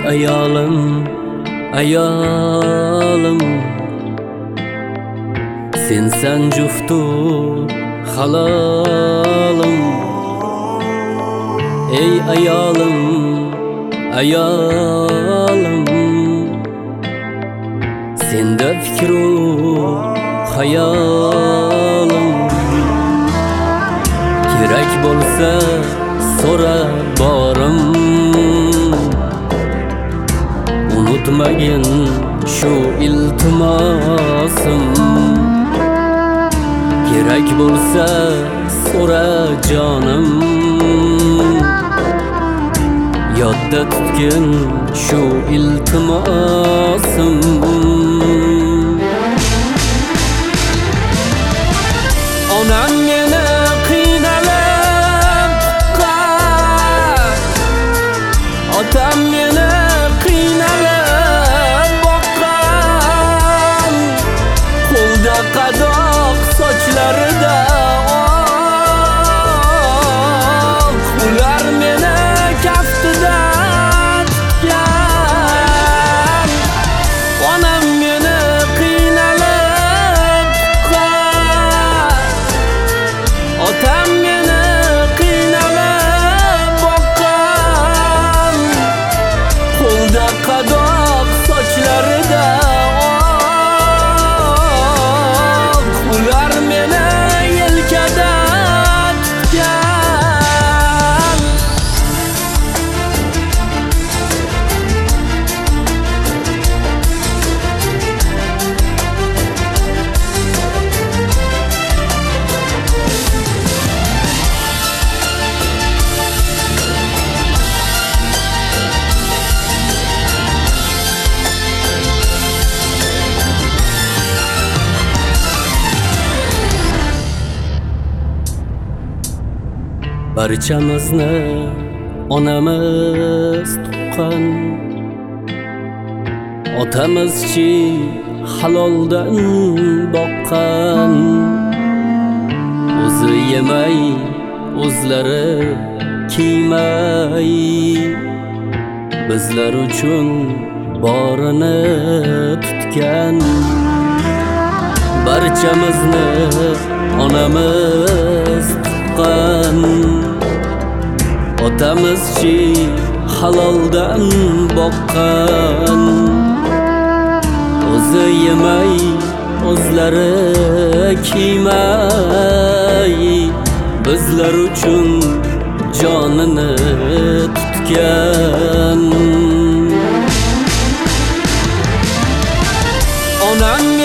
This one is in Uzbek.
ayolim, ayolim, sensan juftu halolim. Ey ayolim, ayolim, senda fikru hayolim. Kerak bo'lsa so'ra borim, unutmagin shu iltimosim. Kerak bo'lsa so'ra jonim, yodda tutgin shu iltimosim. Onam meni qiynalib tuqqan, otam meni qiynalib boqqan. Qo'lda qadoq, sochlarida oq, ular meni kaftida tutgan. Onam meni qiynalib tuqqan, otam meni qiynalib boqqan. Qo'lda qadoq, sochlarida oq, ular meni yelkada tutgan. Barchamizni onamiz tuqqan, otamizchi haloldan boqqan. O'zi yemay, o'zlari kiymay, bizlar uchun borini tutgan. Barchamizni onamiz tuqqan, otamizchi haloldan boqqan. O'zi yemay, o'zlari kiymay, bizlar uchun jonini tutgan. Onam